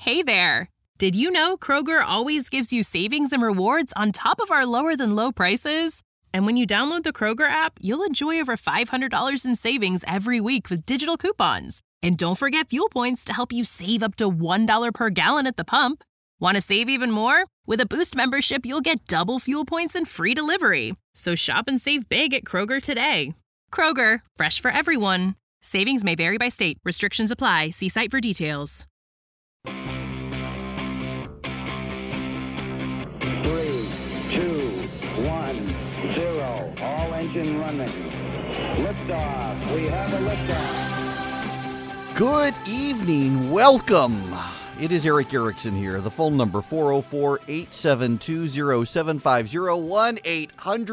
Hey there! Did you know Kroger always gives you savings and rewards on top of our lower-than-low prices? And when you download the Kroger app, you'll enjoy over $500 in savings every week with digital coupons. And don't forget fuel points to help you save up to $1 per gallon at the pump. Want to save even more? With a Boost membership, you'll get double fuel points and free delivery. So shop and save big at Kroger today. Kroger, fresh for everyone. Savings may vary by state. Restrictions apply. See site for details. 3, 2, 1, 0. All engine running. Liftoff. We have a liftoff. Good evening. Welcome. It is Eric Erickson here. The phone number 404-872-0750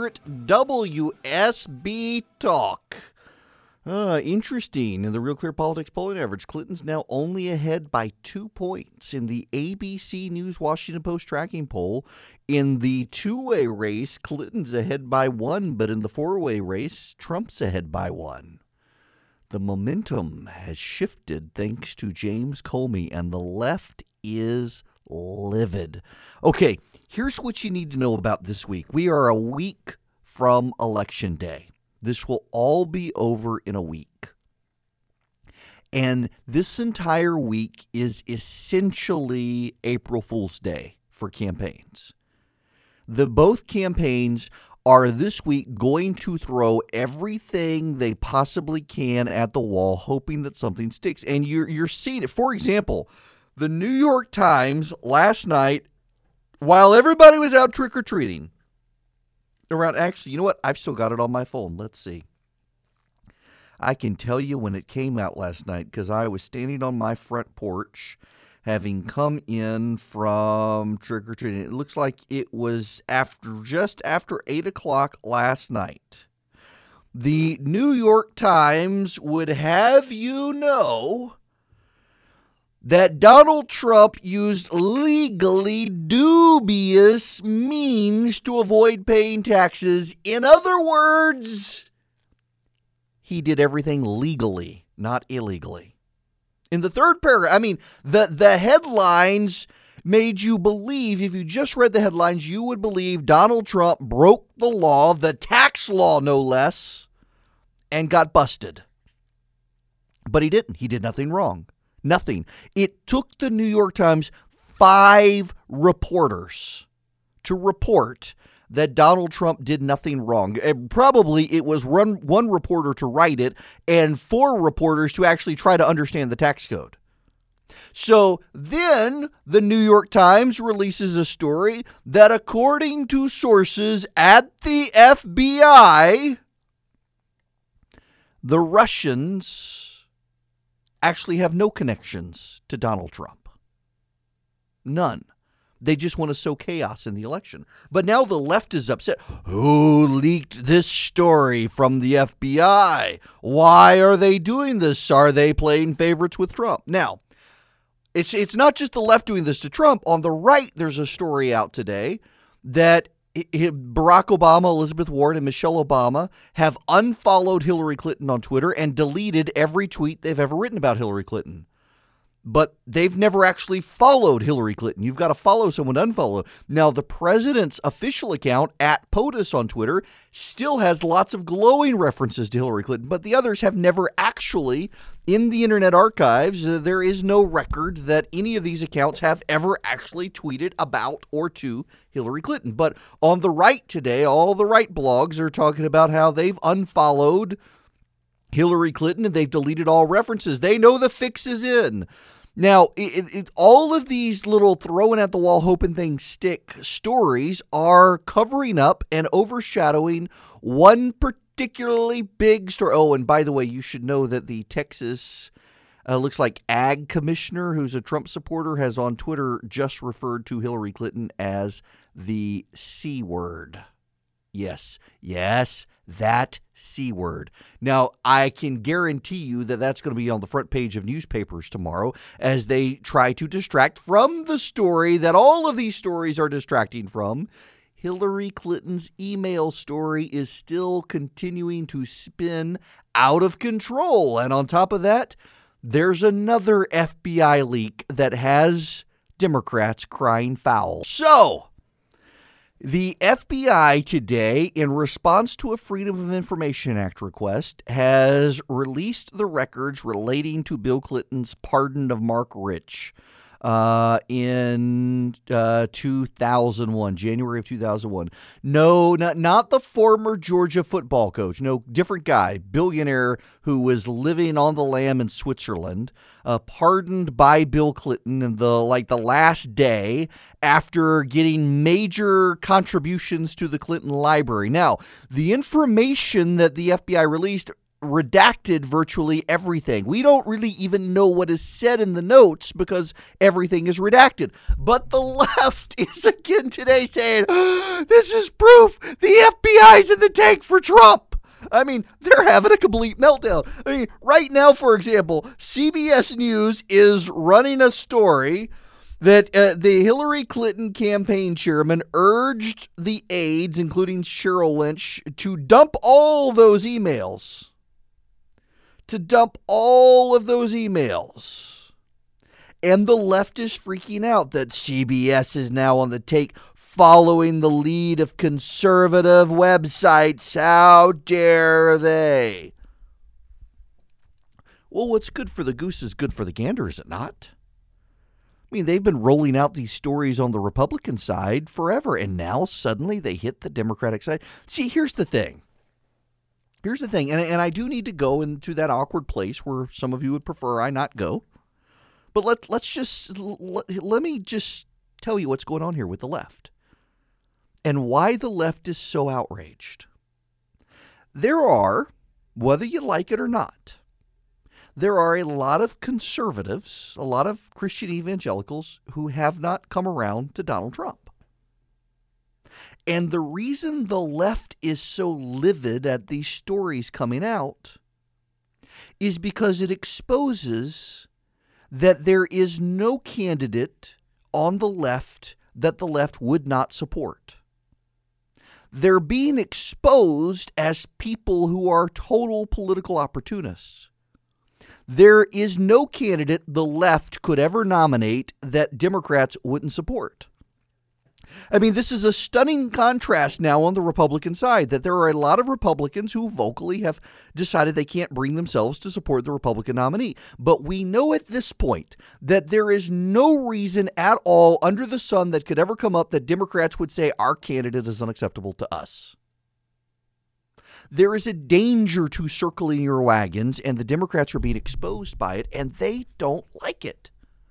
1-800-WSB-TALK. Interesting. In the Real Clear Politics polling average, Clinton's now only ahead by 2 points in the ABC News Washington Post tracking poll. In the two-way race, Clinton's ahead by 1, but in the four-way race, Trump's ahead by 1. The momentum has shifted thanks to James Comey, and the left is livid. Okay, here's what you need to know about this week. We are a week from Election Day. This will all be over in a week. And this entire week is essentially April Fool's Day for campaigns. Both campaigns are this week going to throw everything they possibly can at the wall, hoping that something sticks. And you're seeing it. For example, the New York Times last night, while everybody was out trick-or-treating, actually, you know what? I've still got it on my phone. Let's see. I can tell you when it came out last night because I was standing on my front porch having come in from trick-or-treating. It looks like it was just after 8 o'clock last night. The New York Times would have you know that Donald Trump used legally dubious means to avoid paying taxes. In other words, he did everything legally, not illegally. In the third paragraph, the headlines made you believe, if you just read the headlines, you would believe Donald Trump broke the law, the tax law no less, and got busted. But he didn't. He did nothing wrong. Nothing. It took the New York Times 5 reporters to report that Donald Trump did nothing wrong. Probably it was one reporter to write it and 4 reporters to actually try to understand the tax code. So then the New York Times releases a story that, according to sources at the FBI, the Russians actually have no connections to Donald Trump. None. They just want to sow chaos in the election. But now the left is upset. Who leaked this story from the FBI? Why are they doing this? Are they playing favorites with Trump? Now, it's not just the left doing this to Trump. On the right, there's a story out today that Barack Obama, Elizabeth Warren, and Michelle Obama have unfollowed Hillary Clinton on Twitter and deleted every tweet they've ever written about Hillary Clinton. But they've never actually followed Hillary Clinton. You've got to follow someone to unfollow. Now, the president's official account at POTUS on Twitter still has lots of glowing references to Hillary Clinton, but the others have never actually, in the Internet Archives, there is no record that any of these accounts have ever actually tweeted about or to Hillary Clinton. But on the right today, all the right blogs are talking about how they've unfollowed Hillary Clinton and they've deleted all references. They know the fix is in. Now, all of these little throwing at the wall, hoping things stick stories are covering up and overshadowing one particularly big story. Oh, and by the way, you should know that the Texas, looks like ag commissioner, who's a Trump supporter, has on Twitter just referred to Hillary Clinton as the C word. Yes, that C word. Now, I can guarantee you that that's going to be on the front page of newspapers tomorrow as they try to distract from the story that all of these stories are distracting from. Hillary Clinton's email story is still continuing to spin out of control. And on top of that, there's another FBI leak that has Democrats crying foul. So, the FBI today, in response to a Freedom of Information Act request, has released the records relating to Bill Clinton's pardon of Mark Rich in 2001, January of 2001. No, not the former Georgia football coach. No, different guy, billionaire who was living on the lam in Switzerland, pardoned by Bill Clinton in the last day after getting major contributions to the Clinton Library. Now, the information that the FBI released redacted virtually everything. We don't really even know what is said in the notes because everything is redacted. But the left is again today saying, this is proof the FBI's in the tank for Trump. I mean, they're having a complete meltdown. I mean, right now, for example, CBS News is running a story that the Hillary Clinton campaign chairman urged the aides, including Cheryl Lynch, to dump all those emails. And the left is freaking out that CBS is now on the take, following the lead of conservative websites. How dare they? Well, what's good for the goose is good for the gander, is it not? I mean, they've been rolling out these stories on the Republican side forever, and now suddenly they hit the Democratic side. See, here's the thing, and I do need to go into that awkward place where some of you would prefer I not go. But let me just tell you what's going on here with the left and why the left is so outraged. There are, whether you like it or not, there are a lot of conservatives, a lot of Christian evangelicals who have not come around to Donald Trump. And the reason the left is so livid at these stories coming out is because it exposes that there is no candidate on the left that the left would not support. They're being exposed as people who are total political opportunists. There is no candidate the left could ever nominate that Democrats wouldn't support. I mean, this is a stunning contrast now on the Republican side, that there are a lot of Republicans who vocally have decided they can't bring themselves to support the Republican nominee. But we know at this point that there is no reason at all under the sun that could ever come up that Democrats would say our candidate is unacceptable to us. There is a danger to circling your wagons, and the Democrats are being exposed by it, and they don't like it.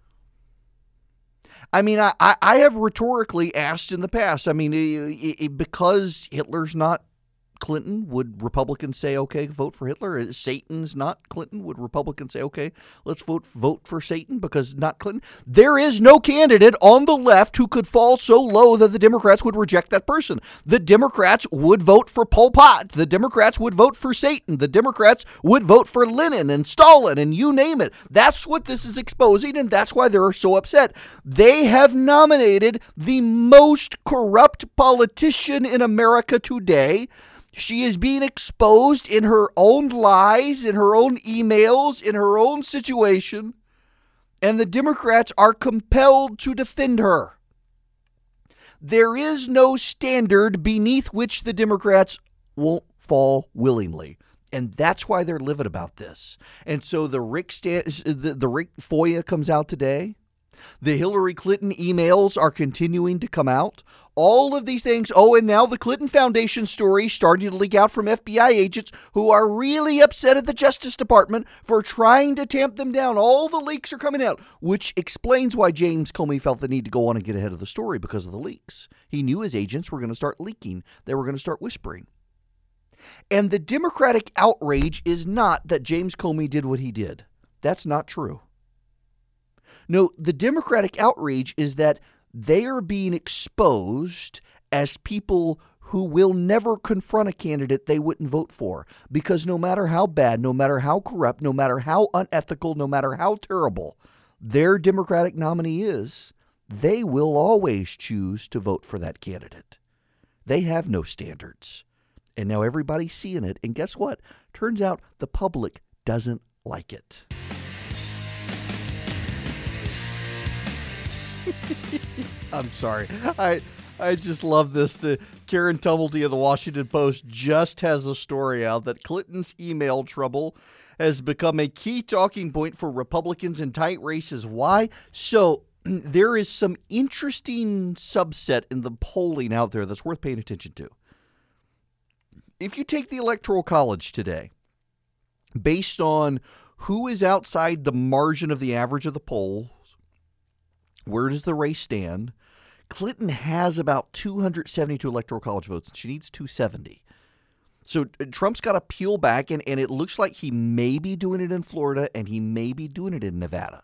I mean, I have rhetorically asked in the past, I mean, because Hitler's not Clinton, would Republicans say, okay, vote for Hitler? Satan's not Clinton, would Republicans say, okay, let's vote for Satan because not Clinton? There is no candidate on the left who could fall so low that the Democrats would reject that person. The Democrats would vote for Pol Pot. The Democrats would vote for Satan. The Democrats would vote for Lenin and Stalin and you name it. That's what this is exposing, and that's why they're so upset. They have nominated the most corrupt politician in America today. She is being exposed in her own lies, in her own emails, in her own situation, and the Democrats are compelled to defend her. There is no standard beneath which the Democrats won't fall willingly, and that's why they're livid about this. And so the Rick FOIA comes out today. The Hillary Clinton emails are continuing to come out. All of these things. Oh, and now the Clinton Foundation story starting to leak out from FBI agents who are really upset at the Justice Department for trying to tamp them down. All the leaks are coming out, which explains why James Comey felt the need to go on and get ahead of the story because of the leaks. He knew his agents were going to start leaking. They were going to start whispering. And the Democratic outrage is not that James Comey did what he did. That's not true. No, the Democratic outrage is that they are being exposed as people who will never confront a candidate they wouldn't vote for. Because no matter how bad, no matter how corrupt, no matter how unethical, no matter how terrible their Democratic nominee is, they will always choose to vote for that candidate. They have no standards. And now everybody's seeing it. And guess what? Turns out the public doesn't like it. I'm sorry. I just love this. The Karen Tumblety of the Washington Post just has a story out that Clinton's email trouble has become a key talking point for Republicans in tight races. Why? So there is some interesting subset in the polling out there that's worth paying attention to. If you take the Electoral College today, based on who is outside the margin of the average of the polls, where does the race stand? Clinton has about 272 Electoral College votes, and she needs 270. So Trump's got to peel back, and it looks like he may be doing it in Florida, and he may be doing it in Nevada.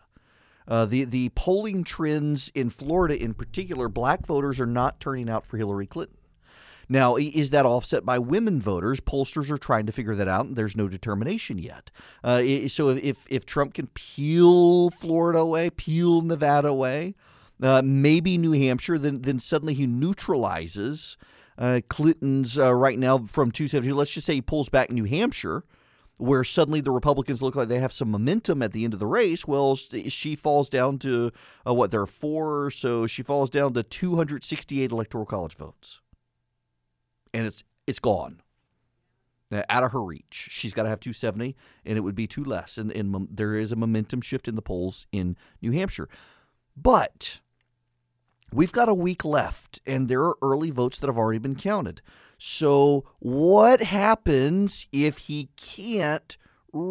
The polling trends in Florida in particular, black voters are not turning out for Hillary Clinton. Now, is that offset by women voters? Pollsters are trying to figure that out, and there's no determination yet. So if Trump can peel Florida away, peel Nevada away, maybe New Hampshire, then suddenly he neutralizes Clinton's right now from 272. Let's just say he pulls back New Hampshire, where suddenly the Republicans look like they have some momentum at the end of the race. Well, she falls down to, there are 4, so she falls down to 268 Electoral College votes. And it's gone. Out of her reach. She's got to have 270, and it would be 2 less. And there is a momentum shift in the polls in New Hampshire. But we've got a week left, and there are early votes that have already been counted. So what happens if he can't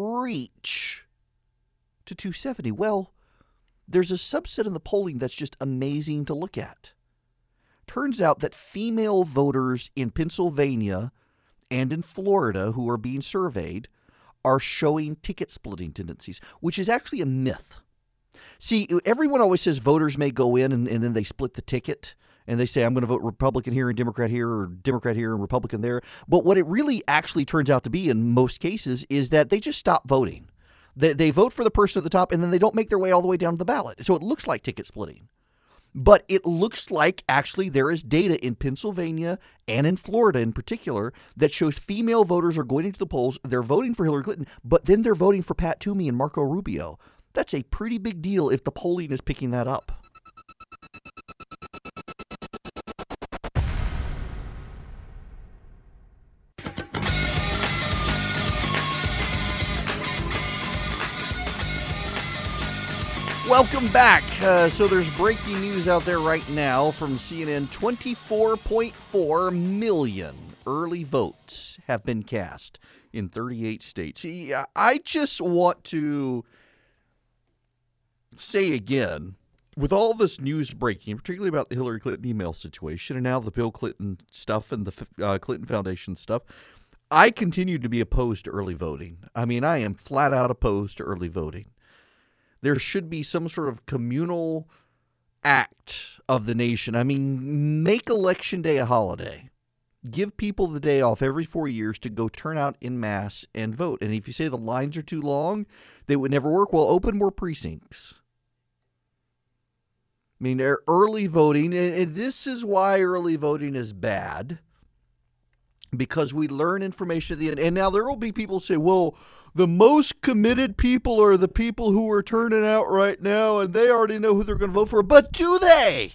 reach to 270? Well, there's a subset in the polling that's just amazing to look at. Turns out that female voters in Pennsylvania and in Florida who are being surveyed are showing ticket splitting tendencies, which is actually a myth. See, everyone always says voters may go in and then they split the ticket and they say, I'm going to vote Republican here and Democrat here, or Democrat here and Republican there. But what it really actually turns out to be in most cases is that they just stop voting. They vote for the person at the top and then they don't make their way all the way down to the ballot. So it looks like ticket splitting. But it looks like actually there is data in Pennsylvania and in Florida in particular that shows female voters are going into the polls. They're voting for Hillary Clinton, but then they're voting for Pat Toomey and Marco Rubio. That's a pretty big deal if the polling is picking that up. Welcome back. So there's breaking news out there right now from CNN. 24.4 million early votes have been cast in 38 states. I just want to say again, with all this news breaking, particularly about the Hillary Clinton email situation and now the Bill Clinton stuff and the Clinton Foundation stuff, I continue to be opposed to early voting. I mean, I am flat out opposed to early voting. There should be some sort of communal act of the nation. I mean, make Election Day a holiday. Give people the day off every 4 years to go turn out en masse and vote. And if you say the lines are too long, they would never work. Well, open more precincts. I mean, early voting, and this is why early voting is bad, because we learn information at the end. And now there will be people who say, well, the most committed people are the people who are turning out right now, and they already know who they're going to vote for. But do they?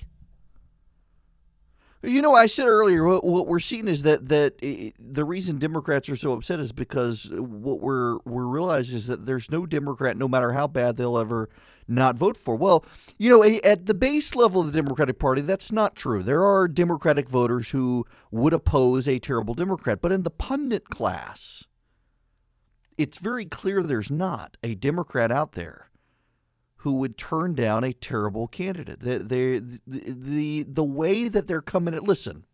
You know, I said earlier, what we're seeing is that the reason Democrats are so upset is because what we're realizing is that there's no Democrat, no matter how bad, they'll ever not vote for. Well, you know, at the base level of the Democratic Party, that's not true. There are Democratic voters who would oppose a terrible Democrat. But in the pundit class, it's very clear there's not a Democrat out there who would turn down a terrible candidate. The way that they're coming at, listen,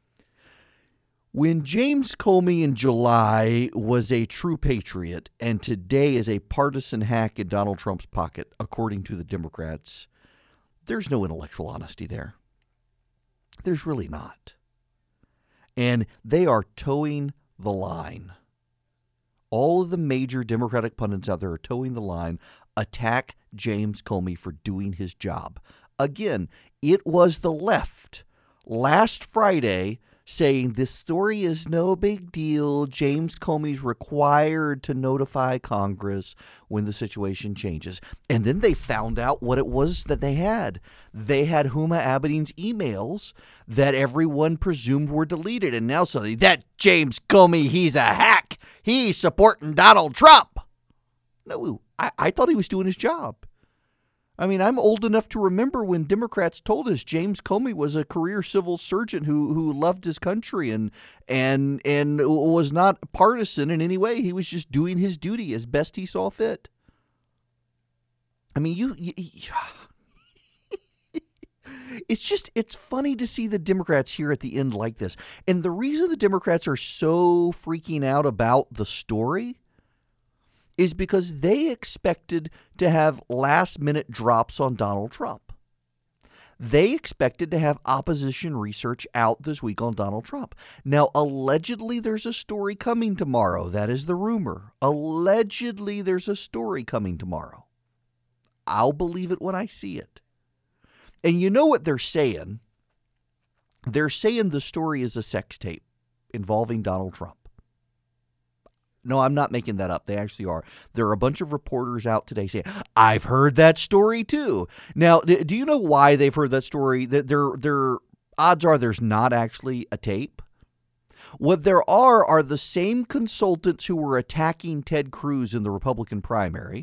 when James Comey in July was a true patriot and today is a partisan hack in Donald Trump's pocket, according to the Democrats, there's no intellectual honesty there. There's really not. And they are towing the line. All of the major Democratic pundits out there are towing the line. Attack James Comey for doing his job. Again, it was the left last Friday saying this story is no big deal. James Comey's required to notify Congress when the situation changes. And then they found out what it was that they had. They had Huma Abedin's emails that everyone presumed were deleted. And now suddenly, that James Comey, he's a hack. He's supporting Donald Trump. No, I thought he was doing his job. I mean, I'm old enough to remember when Democrats told us James Comey was a career civil servant who loved his country and was not partisan in any way. He was just doing his duty as best he saw fit. I mean, it's funny to see the Democrats here at the end like this. And the reason the Democrats are so freaking out about the story is because they expected to have last-minute drops on Donald Trump. They expected to have opposition research out this week on Donald Trump. Now, allegedly, there's a story coming tomorrow. That is the rumor. Allegedly, there's a story coming tomorrow. I'll believe it when I see it. And you know what they're saying? They're saying the story is a sex tape involving Donald Trump. No, I'm not making that up. They actually are. There are a bunch of reporters out today saying, I've heard that story too. Now, do you know why they've heard that story? Their odds are there's not actually a tape. What there are the same consultants who were attacking Ted Cruz in the Republican primary,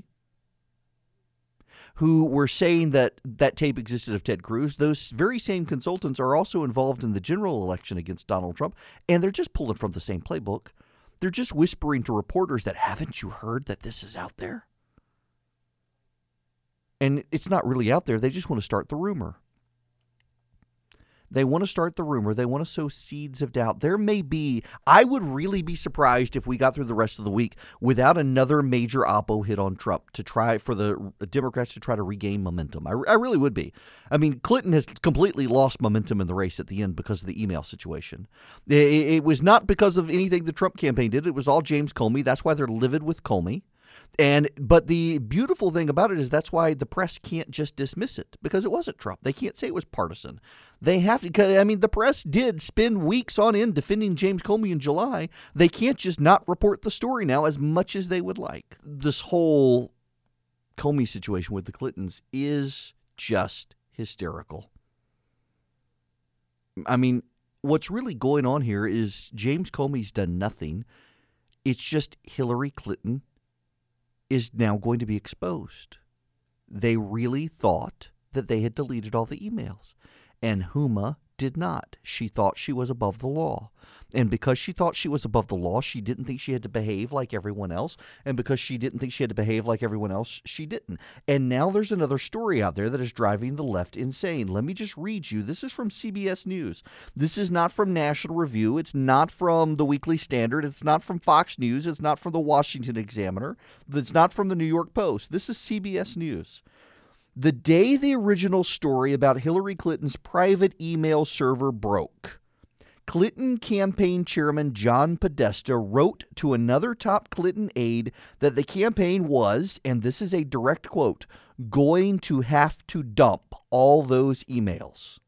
who were saying that that tape existed of Ted Cruz. Those very same consultants are also involved in the general election against Donald Trump, and they're just pulling from the same playbook. They're just whispering to reporters that, haven't you heard that this is out there? And it's not really out there. They just want to start the rumor. They want to start the rumor. They want to sow seeds of doubt. There may be, I would really be surprised if we got through the rest of the week without another major oppo hit on Trump to try for the Democrats to try to regain momentum. I really would be. I mean, Clinton has completely lost momentum in the race at the end because of the email situation. It was not because of anything the Trump campaign did. It was all James Comey. That's why they're livid with Comey. But the beautiful thing about it is that's why the press can't just dismiss it, because it wasn't Trump. They can't say it was partisan. They have to, because, I mean, the press did spend weeks on end defending James Comey in July. They can't just not report the story now as much as they would like. This whole Comey situation with the Clintons is just hysterical. I mean, what's really going on here is James Comey's done nothing. It's just Hillary Clinton is now going to be exposed. They really thought that they had deleted all the emails, and Huma did not. She thought she was above the law. And because she thought she was above the law, she didn't think she had to behave like everyone else. And because she didn't think she had to behave like everyone else, she didn't. And now there's another story out there that is driving the left insane. Let me just read you. This is from CBS News. This is not from National Review. It's not from the Weekly Standard. It's not from Fox News. It's not from the Washington Examiner. It's not from the New York Post. This is CBS News. The day the original story about Hillary Clinton's private email server broke, Clinton campaign chairman John Podesta wrote to another top Clinton aide that the campaign was, and this is a direct quote, going to have to dump all those emails.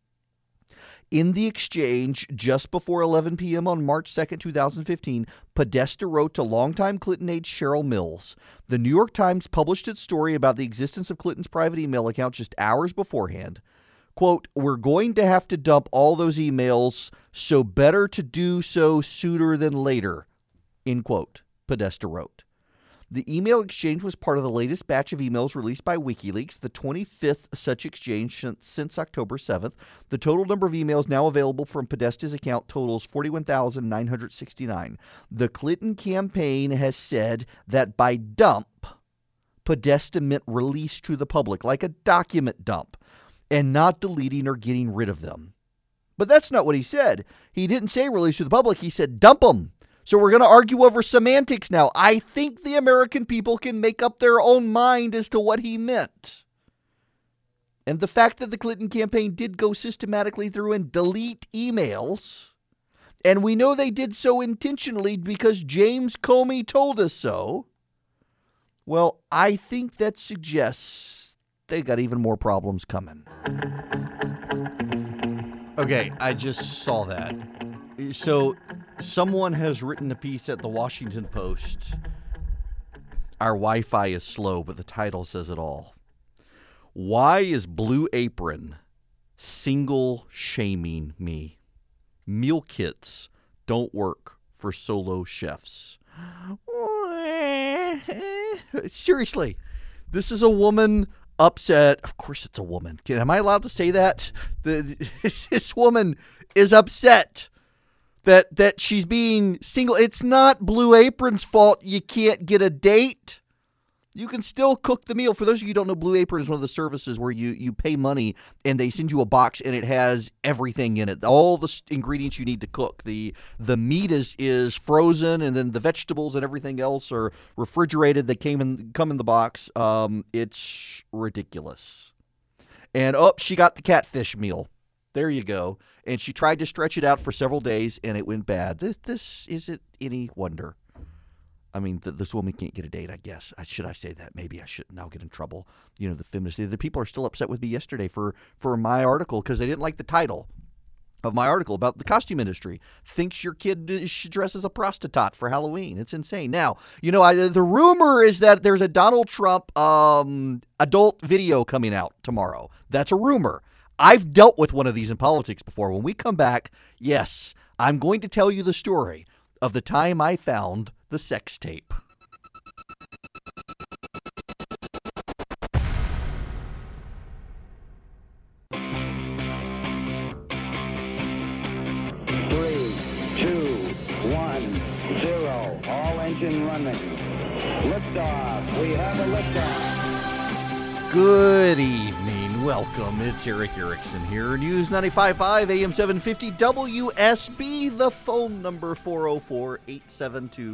In the exchange just before 11 p.m. on March 2nd, 2015, Podesta wrote to longtime Clinton aide Cheryl Mills. The New York Times published its story about the existence of Clinton's private email account just hours beforehand. Quote, we're going to have to dump all those emails, so better to do so sooner than later, end quote, Podesta wrote. The email exchange was part of the latest batch of emails released by WikiLeaks, the 25th such exchange since October 7th. The total number of emails now available from Podesta's account totals 41,969. The Clinton campaign has said that by dump, Podesta meant release to the public, like a document dump, and not deleting or getting rid of them. But that's not what he said. He didn't say release to the public. He said dump them. So we're going to argue over semantics now. I think the American people can make up their own mind as to what he meant. And the fact that the Clinton campaign did go systematically through and delete emails, and we know they did so intentionally because James Comey told us so, well, I think that suggests they got even more problems coming. Okay, I just saw that. So someone has written a piece at the Washington Post. Our Wi-Fi is slow, but the title says it all. Why is Blue Apron single shaming me? Meal kits don't work for solo chefs. Seriously, this is a woman upset. Of course it's a woman. Am I allowed to say that? This woman is upset that she's being single. It's not Blue Apron's fault you can't get a date. You can still cook the meal. For those of you who don't know, Blue Apron is one of the services where you pay money and they send you a box and it has everything in it. All the ingredients you need to cook. The meat is frozen, and then the vegetables and everything else are refrigerated. They come in the box. It's ridiculous. And she got the catfish meal. There you go. And she tried to stretch it out for several days and it went bad. This isn't any wonder. I mean, this woman can't get a date, I guess. Should I say that? Maybe I shouldn't. I'll get in trouble. You know, the feminists. The people are still upset with me yesterday for my article because they didn't like the title of my article about the costume industry. Thinks your kid should dress as a prostitute for Halloween. It's insane. Now, you know, the rumor is that there's a Donald Trump adult video coming out tomorrow. That's a rumor. I've dealt with one of these in politics before. When we come back, yes, I'm going to tell you the story of the time I found the sex tape. Three, two, 1, 0. All engine running. Liftoff. We have a liftoff. Good evening. Welcome. It's Eric Erickson here. News 95.5 AM 750 WSB. The phone number 404-872-0750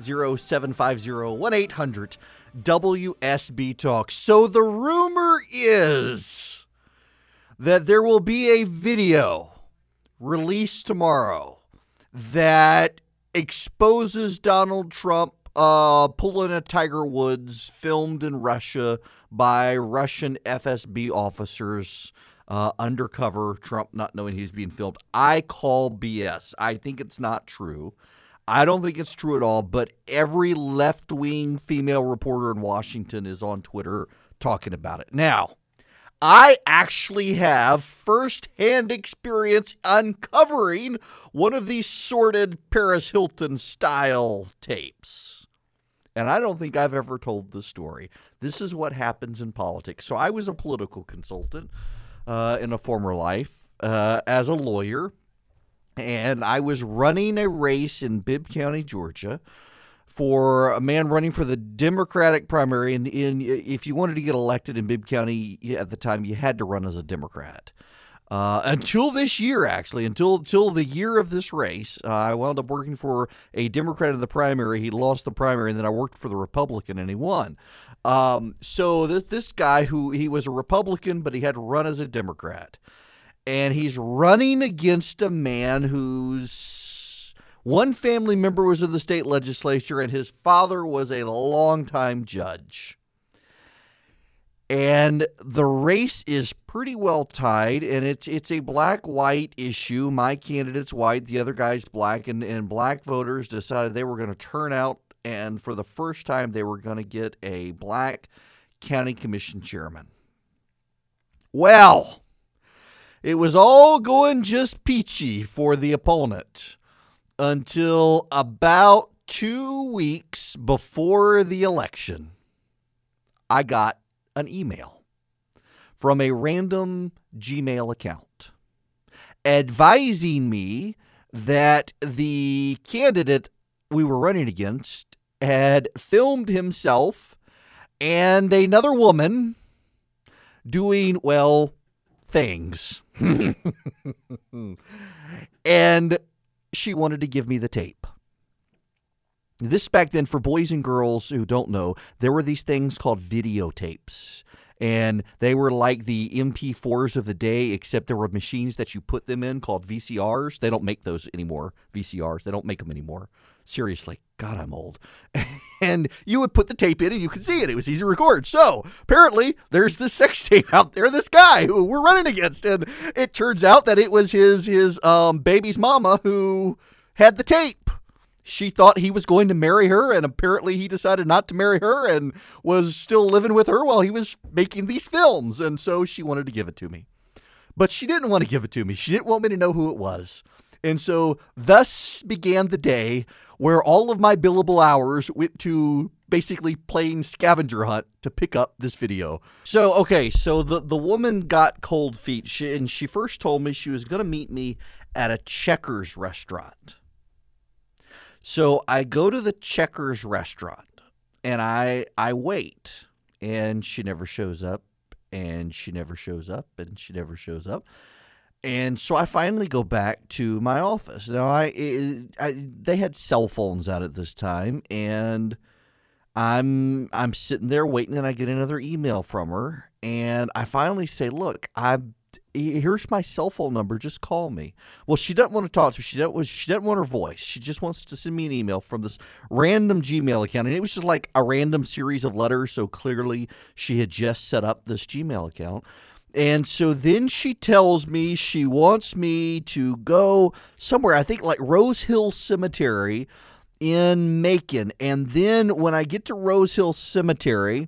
1-800 WSB Talk. So the rumor is that there will be a video released tomorrow that exposes Donald Trump pulling a Tiger Woods filmed in Russia by Russian FSB officers undercover, Trump not knowing he's being filmed. I call BS. I think it's not true. I don't think it's true at all, but every left-wing female reporter in Washington is on Twitter talking about it. Now, I actually have first-hand experience uncovering one of these sordid Paris Hilton-style tapes. And I don't think I've ever told the story. This is what happens in politics. So I was a political consultant in a former life as a lawyer. And I was running a race in Bibb County, Georgia, for a man running for the Democratic primary. And if you wanted to get elected in Bibb County at the time, you had to run as a Democrat. Until this year, actually, until the year of this race, I wound up working for a Democrat in the primary. He lost the primary, and then I worked for the Republican, and he won. So this guy, he was a Republican, but he had to run as a Democrat. And he's running against a man whose one family member was in the state legislature, and his father was a longtime judge. And the race is pretty well tied, and it's a black-white issue. My candidate's white, the other guy's black, and black voters decided they were going to turn out, and for the first time they were going to get a black county commission chairman. Well, it was all going just peachy for the opponent until about 2 weeks before the election. I got an email from a random Gmail account advising me that the candidate we were running against had filmed himself and another woman doing, well, things. And she wanted to give me the tape. This back then, for boys and girls who don't know, there were these things called videotapes. And they were like the MP4s of the day, except there were machines that you put them in called VCRs. They don't make those anymore, VCRs. They don't make them anymore. Seriously, God, I'm old. And you would put the tape in and you could see it. It was easy to record. So apparently there's this sex tape out there, this guy who we're running against. And it turns out that it was his baby's mama who had the tape. She thought he was going to marry her, and apparently he decided not to marry her and was still living with her while he was making these films. And so she wanted to give it to me. But she didn't want to give it to me. She didn't want me to know who it was. And so thus began the day where all of my billable hours went to basically playing scavenger hunt to pick up this video. So, okay, so the woman got cold feet. She first told me she was going to meet me at a Checkers restaurant. So I go to the Checkers restaurant and I wait, and she never shows up, and she never shows up, and she never shows up. And so I finally go back to my office. Now they had cell phones out at this time, and I'm sitting there waiting, and I get another email from her, and I finally say, "Look, here's my cell phone number. Just call me." Well, she doesn't want to talk to me. She doesn't want her voice. She just wants to send me an email from this random Gmail account. And it was just like a random series of letters. So clearly she had just set up this Gmail account. And so then she tells me she wants me to go somewhere, I think like Rose Hill Cemetery in Macon. And then when I get to Rose Hill Cemetery,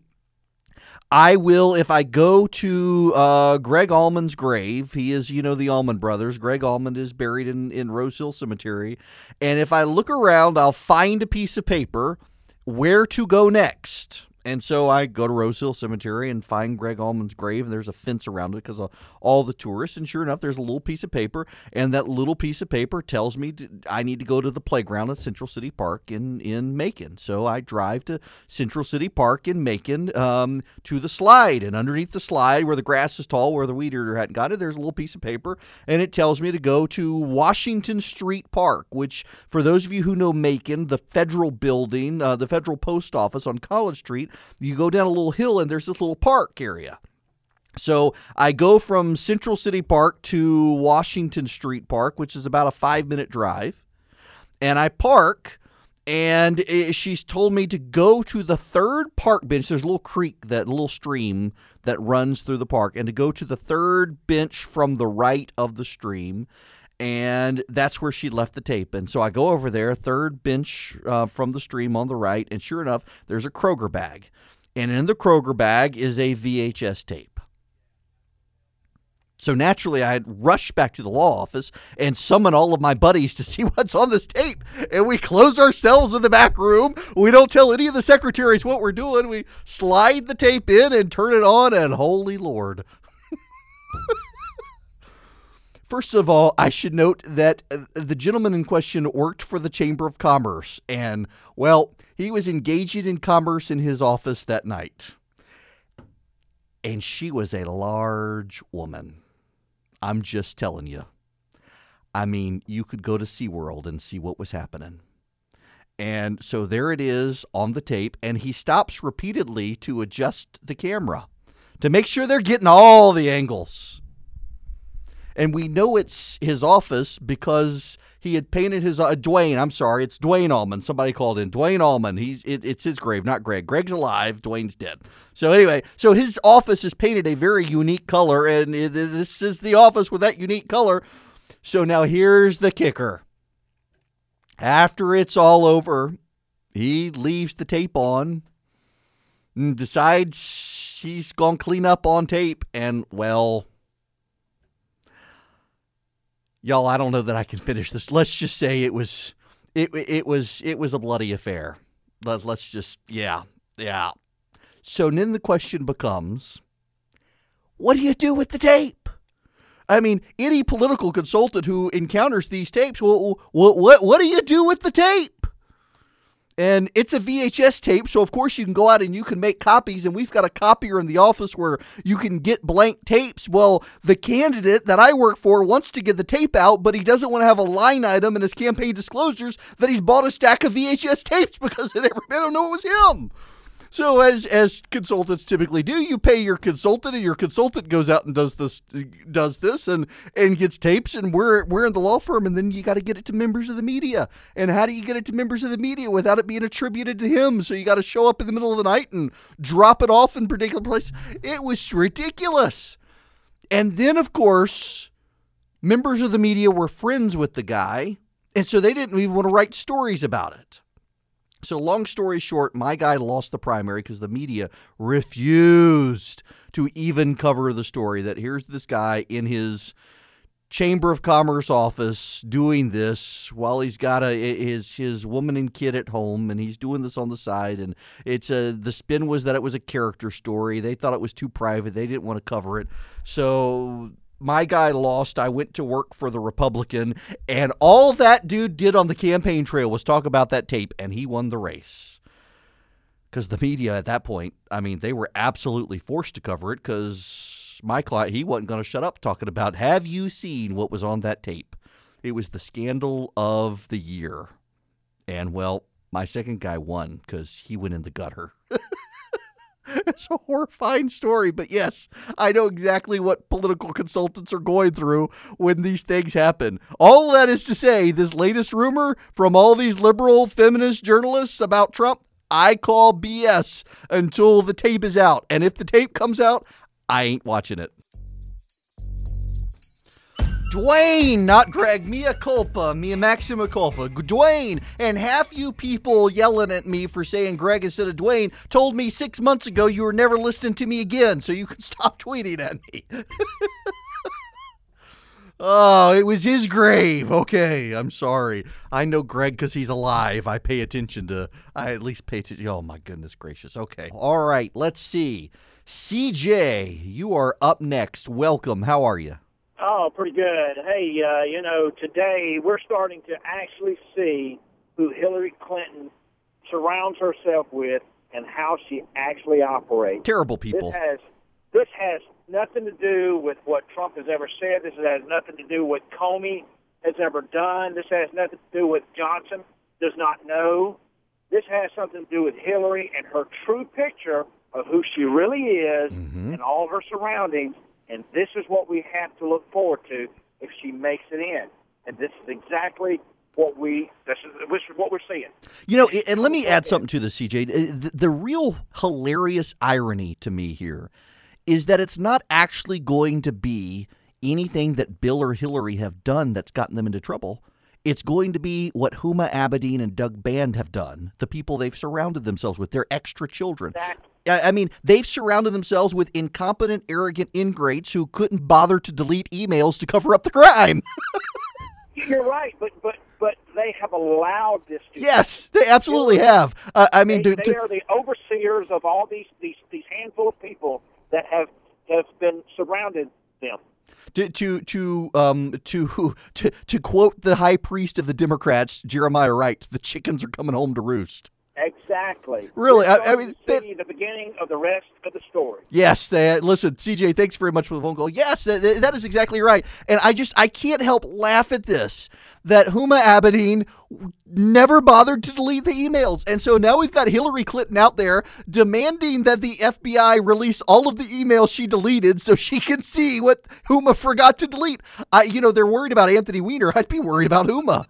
I will, if I go to Greg Allman's grave, he is, the Allman brothers. Greg Allman is buried in Rose Hill Cemetery. And if I look around, I'll find a piece of paper where to go next. And so I go to Rose Hill Cemetery and find Greg Allman's grave, and there's a fence around it because of all the tourists. And sure enough, there's a little piece of paper, and that little piece of paper tells me I need to go to the playground at Central City Park in Macon. So I drive to Central City Park in Macon to the slide, and underneath the slide where the grass is tall, where the weed eater hadn't got it, there's a little piece of paper, and it tells me to go to Washington Street Park, which, for those of you who know Macon, the federal building, the federal post office on College Street, you go down a little hill and there's this little park area. So I go from Central City Park to Washington Street Park, which is about a 5-minute drive. And I park, and she's told me to go to the third park bench. There's a little creek, that little stream that runs through the park, and to go to the third bench from the right of the stream. And that's where she left the tape. And so I go over there, third bench from the stream on the right, and sure enough, there's a Kroger bag. And in the Kroger bag is a VHS tape. So naturally, I had rushed back to the law office and summoned all of my buddies to see what's on this tape. And we close ourselves in the back room. We don't tell any of the secretaries what we're doing. We slide the tape in and turn it on, and holy Lord. First of all, I should note that the gentleman in question worked for the Chamber of Commerce, and, well, he was engaging in commerce in his office that night. And she was a large woman. I'm just telling you. I mean, you could go to SeaWorld and see what was happening. And so there it is on the tape, and he stops repeatedly to adjust the camera to make sure they're getting all the angles. And we know it's his office because he had painted his it's Dwayne Allman. Somebody called in. Dwayne Allman. It's his grave, not Greg. Greg's alive. Dwayne's dead. So anyway, so his office is painted a very unique color, and this is the office with that unique color. So now here's the kicker. After it's all over, he leaves the tape on and decides he's going to clean up on tape, and, well, y'all, I don't know that I can finish this. Let's just say it was a bloody affair. Let's just, yeah. So then the question becomes, what do you do with the tape? I mean, any political consultant who encounters these tapes, well, what do you do with the tape? And it's a VHS tape, so of course you can go out and you can make copies, and we've got a copier in the office where you can get blank tapes. Well, the candidate that I work for wants to get the tape out, but he doesn't want to have a line item in his campaign disclosures that he's bought a stack of VHS tapes because they don't know it was him. So as consultants typically do, you pay your consultant, and your consultant goes out and does this, and gets tapes, and we're in the law firm, and then you got to get it to members of the media. And how do you get it to members of the media without it being attributed to him? So you got to show up in the middle of the night and drop it off in particular place. It was ridiculous. And then, of course, members of the media were friends with the guy, and so they didn't even want to write stories about it. So long story short, my guy lost the primary because the media refused to even cover the story that here's this guy in his Chamber of Commerce office doing this while he's got his woman and kid at home, and he's doing this on the side. And it's the spin was that it was a character story. They thought it was too private. They didn't want to cover it. So my guy lost. I went to work for the Republican, and all that dude did on the campaign trail was talk about that tape, and he won the race. Because the media at that point, I mean, they were absolutely forced to cover it because my client, he wasn't going to shut up talking about, have you seen what was on that tape? It was the scandal of the year. And, well, my second guy won because he went in the gutter. It's a horrifying story, but yes, I know exactly what political consultants are going through when these things happen. All that is to say, this latest rumor from all these liberal feminist journalists about Trump, I call BS until the tape is out. And if the tape comes out, I ain't watching it. Dwayne, not Greg, mea culpa, mea maxima culpa. Dwayne, and half you people yelling at me for saying Greg instead of Dwayne told me 6 months ago you were never listening to me again, so you can stop tweeting at me. Oh, it was his grave. Okay, I'm sorry. I know Greg because he's alive. I at least pay attention. Oh, my goodness gracious. Okay. All right, let's see. CJ, you are up next. Welcome. How are you? Oh, pretty good. Hey, today we're starting to actually see who Hillary Clinton surrounds herself with and how she actually operates. Terrible people. This has nothing to do with what Trump has ever said. This has nothing to do with what Comey has ever done. This has nothing to do with Johnson does not know. This has something to do with Hillary and her true picture of who she really is and all her surroundings. And this is what we have to look forward to if she makes it in. And this is exactly what we're seeing. You know, and let me add something to this, CJ. The real hilarious irony to me here is that it's not actually going to be anything that Bill or Hillary have done that's gotten them into trouble. It's going to be what Huma Abedin and Doug Band have done, the people they've surrounded themselves with, their extra children. I mean, they've surrounded themselves with incompetent, arrogant ingrates who couldn't bother to delete emails to cover up the crime. You're right, but they have allowed this to Yes, they absolutely have. They are the overseers of all these handful of people that have been surrounded them. To quote the high priest of the Democrats, Jeremiah Wright, the chickens are coming home to roost. Exactly. Really, I mean, the beginning of the rest of the story. Yes, listen, CJ, thanks very much for the phone call. Yes, that is exactly right. And I can't help laugh at this, that Huma Abedin never bothered to delete the emails. And so now we've got Hillary Clinton out there demanding that the FBI release all of the emails she deleted so she can see what Huma forgot to delete. They're worried about Anthony Weiner. I'd be worried about Huma.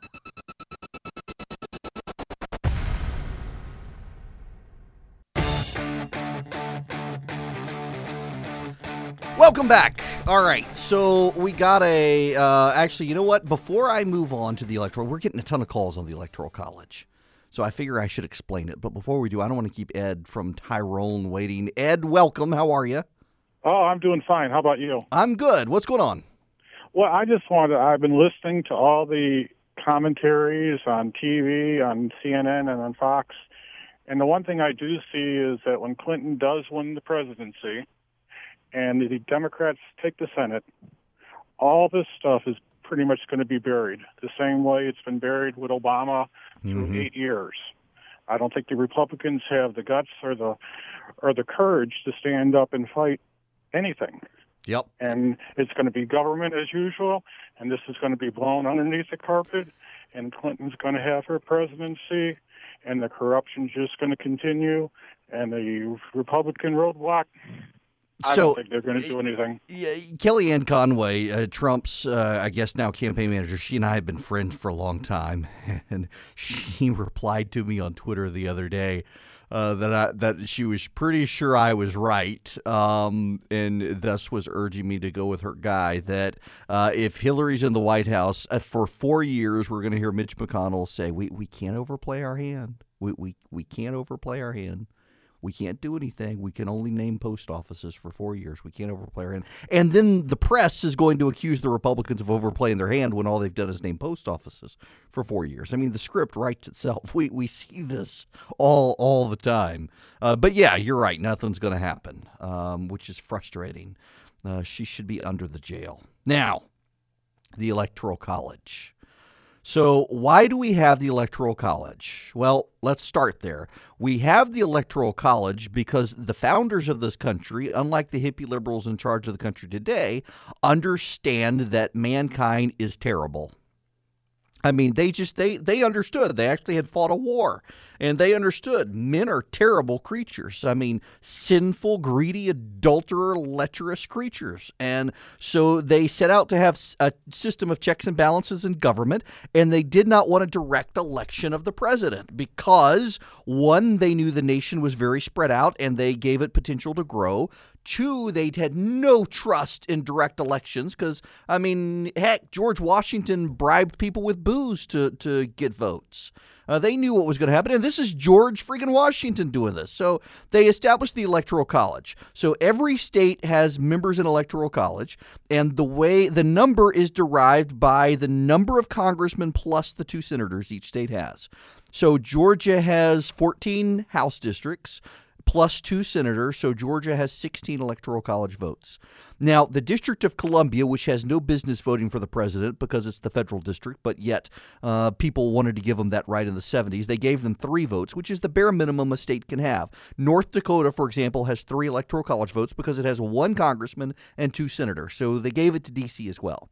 Welcome back. All right, so we got actually, you know what? Before I move on to the electoral, we're getting a ton of calls on the Electoral College. So I figure I should explain it. But before we do, I don't want to keep Ed from Tyrone waiting. Ed, welcome. How are you? Oh, I'm doing fine. How about you? I'm good. What's going on? Well, I've been listening to all the commentaries on TV, on CNN, and on Fox. And the one thing I do see is that when Clinton does win the presidency, and the Democrats take the Senate, all this stuff is pretty much going to be buried the same way it's been buried with Obama through 8 years. I don't think the Republicans have the guts or the courage to stand up and fight anything. Yep. And it's going to be government as usual, and this is going to be blown underneath the carpet, and Clinton's going to have her presidency, and the corruption's just going to continue, And the Republican roadblock, I don't think they're going to do anything. Kellyanne Conway, Trump's, I guess now campaign manager, she and I have been friends for a long time, and she replied to me on Twitter the other day that she was pretty sure I was right, and thus was urging me to go with her guy, that if Hillary's in the White House for 4 years, we're going to hear Mitch McConnell say, we can't overplay our hand. We can't overplay our hand. We can't do anything. We can only name post offices for 4 years. We can't overplay our hand. And then the press is going to accuse the Republicans of overplaying their hand when all they've done is name post offices for 4 years. I mean, the script writes itself. We see this all the time. But yeah, you're right. Nothing's going to happen, which is frustrating. She should be under the jail. Now, the Electoral College. So why do we have the Electoral College? Well, let's start there. We have the Electoral College because the founders of this country, unlike the hippie liberals in charge of the country today, understand that mankind is terrible. I mean, they understood. They actually had fought a war, and they understood men are terrible creatures. I mean, sinful, greedy, adulterer, lecherous creatures. And so they set out to have a system of checks and balances in government, and they did not want a direct election of the president because, one, they knew the nation was very spread out, and they gave it potential to grow. Two, they had no trust in direct elections because, I mean, heck, George Washington bribed people with booze to get votes. They knew what was going to happen, and this is George freaking Washington doing this. So they established the Electoral College. So every state has members in Electoral College, and the number is derived by the number of congressmen plus the 2 senators each state has. So Georgia has 14 House districts plus 2 senators, so Georgia has 16 Electoral College votes. Now, the District of Columbia, which has no business voting for the president because it's the federal district, but yet people wanted to give them that right in the 70s, they gave them 3 votes, which is the bare minimum a state can have. North Dakota, for example, has 3 Electoral College votes because it has 1 congressman and 2 senators, so they gave it to D.C. as well.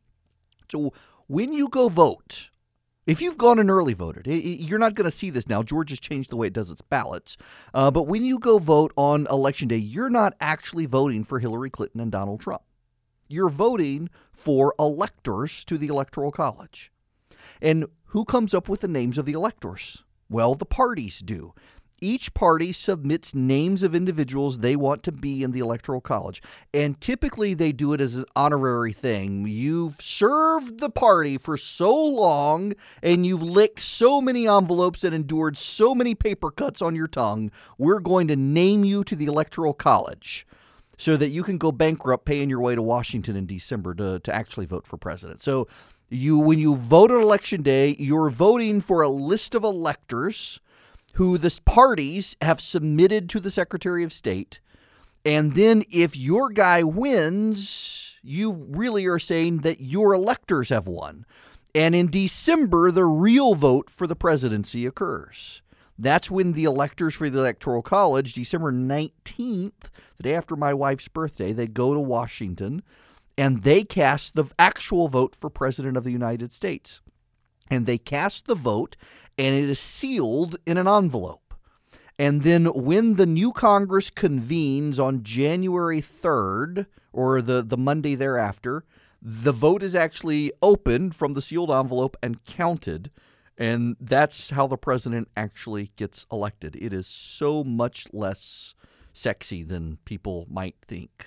So when you go vote, if you've gone and early voted, you're not going to see this now. Georgia's changed the way it does its ballots. But when you go vote on Election Day, you're not actually voting for Hillary Clinton and Donald Trump. You're voting for electors to the Electoral College. And who comes up with the names of the electors? Well, the parties do. Each party submits names of individuals they want to be in the Electoral College. And typically they do it as an honorary thing. You've served the party for so long and you've licked so many envelopes and endured so many paper cuts on your tongue, we're going to name you to the Electoral College so that you can go bankrupt paying your way to Washington in December to actually vote for president. So when you vote on Election Day, you're voting for a list of electors who the parties have submitted to the Secretary of State. And then if your guy wins, you really are saying that your electors have won. And in December, the real vote for the presidency occurs. That's when the electors for the Electoral College, December 19th, the day after my wife's birthday, they go to Washington and they cast the actual vote for President of the United States. And they cast the vote, and it is sealed in an envelope. And then when the new Congress convenes on January 3rd, or the Monday thereafter, the vote is actually opened from the sealed envelope and counted, and that's how the president actually gets elected. It is so much less sexy than people might think.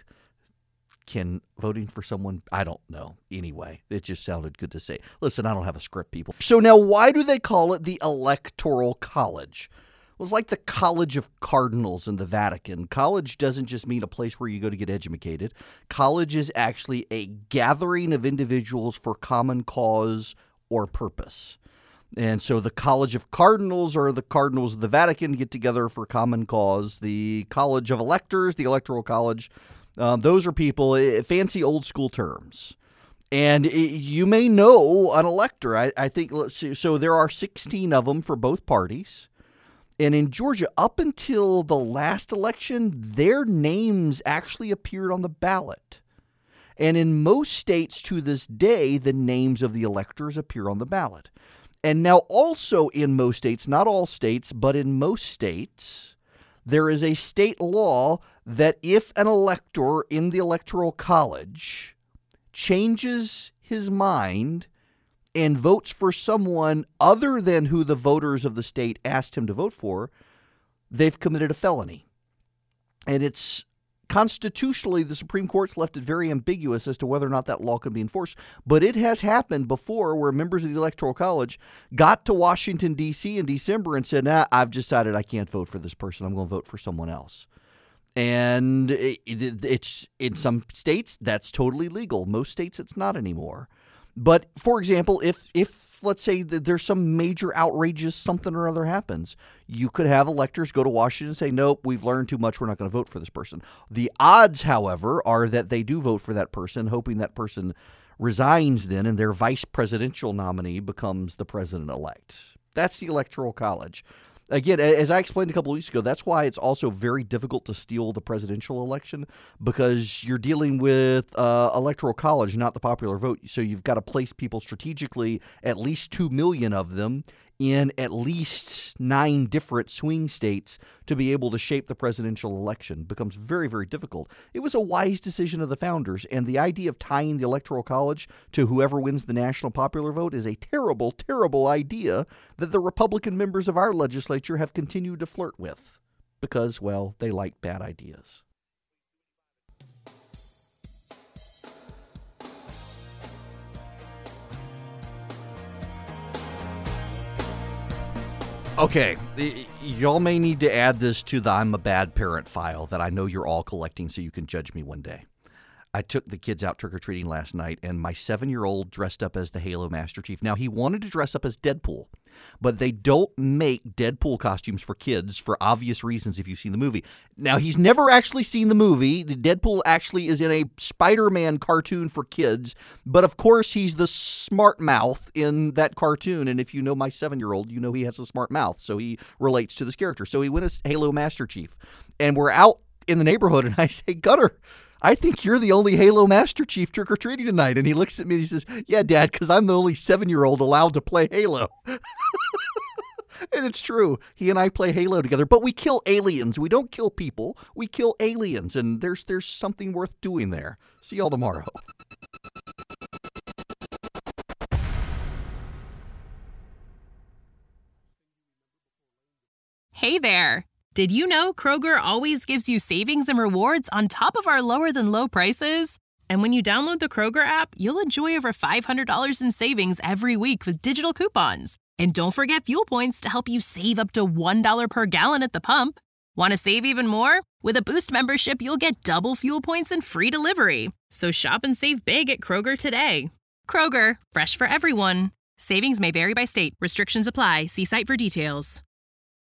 Can voting for someone, I don't know. Anyway, it just sounded good to say. Listen, I don't have a script, people. So now why do they call it the Electoral College? Well, it's like the College of Cardinals in the Vatican. College doesn't just mean a place where you go to get educated. College is actually a gathering of individuals for common cause or purpose. And so the College of Cardinals, or the Cardinals of the Vatican, get together for common cause. The College of Electors, the Electoral College, those are people, fancy old school terms. And you may know an elector. I think, let's see, so there are 16 of them for both parties. And in Georgia, up until the last election, their names actually appeared on the ballot. And in most states to this day, the names of the electors appear on the ballot. And now also in most states, not all states, but in most states, there is a state law that if an elector in the Electoral College changes his mind and votes for someone other than who the voters of the state asked him to vote for, they've committed a felony. And it's constitutionally, the Supreme Court's left it very ambiguous as to whether or not that law can be enforced. But it has happened before where members of the Electoral College got to Washington, D.C. in December and said, I've decided I can't vote for this person. I'm going to vote for someone else. And it's in some states, that's totally legal. Most states, it's not anymore. But, for example, if let's say that there's some major outrageous something or other happens, you could have electors go to Washington and say, nope, we've learned too much. We're not going to vote for this person. The odds, however, are that they do vote for that person, hoping that person resigns then and their vice presidential nominee becomes the president-elect. That's the Electoral College. Again, as I explained a couple of weeks ago, that's why it's also very difficult to steal the presidential election, because you're dealing with Electoral College, not the popular vote. So you've got to place people strategically, at least 2 million of them, in at least 9 different swing states to be able to shape the presidential election. It becomes very, very difficult. It was a wise decision of the founders, and the idea of tying the Electoral College to whoever wins the national popular vote is a terrible, terrible idea that the Republican members of our legislature have continued to flirt with because, well, they like bad ideas. Okay, y'all may need to add this to the I'm a bad parent file that I know you're all collecting so you can judge me one day. I took the kids out trick-or-treating last night, and my 7-year-old dressed up as the Halo Master Chief. Now, he wanted to dress up as Deadpool, but they don't make Deadpool costumes for kids for obvious reasons if you've seen the movie. Now, he's never actually seen the movie. Deadpool actually is in a Spider-Man cartoon for kids, but of course he's the smart mouth in that cartoon, and if you know my 7-year-old, you know he has a smart mouth, so he relates to this character. So he went as Halo Master Chief, and we're out in the neighborhood, and I say, Gunner, I think you're the only Halo Master Chief trick-or-treating tonight. And he looks at me and he says, yeah, Dad, because I'm the only 7-year-old allowed to play Halo. And it's true. He and I play Halo together, but we kill aliens. We don't kill people. We kill aliens, and there's something worth doing there. See y'all tomorrow. Hey there. Did you know Kroger always gives you savings and rewards on top of our lower-than-low prices? And when you download the Kroger app, you'll enjoy over $500 in savings every week with digital coupons. And don't forget fuel points to help you save up to $1 per gallon at the pump. Want to save even more? With a Boost membership, you'll get double fuel points and free delivery. So shop and save big at Kroger today. Kroger, fresh for everyone. Savings may vary by state. Restrictions apply. See site for details.